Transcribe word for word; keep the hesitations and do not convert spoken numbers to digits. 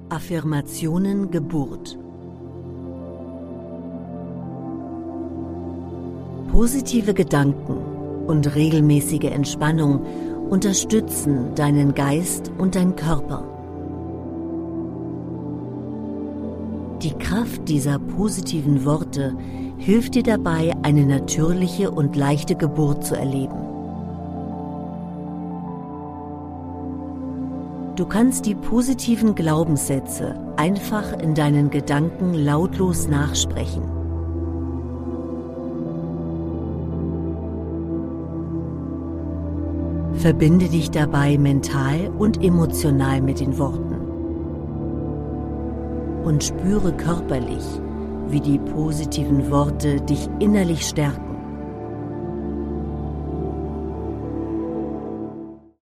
Affirmationen Geburt. Positive Gedanken und regelmäßige Entspannung unterstützen deinen Geist und deinen Körper. Die Kraft dieser positiven Worte hilft dir dabei, eine natürliche und leichte Geburt zu erleben. Du kannst die positiven Glaubenssätze einfach in deinen Gedanken lautlos nachsprechen. Verbinde dich dabei mental und emotional mit den Worten und spüre körperlich, wie die positiven Worte dich innerlich stärken.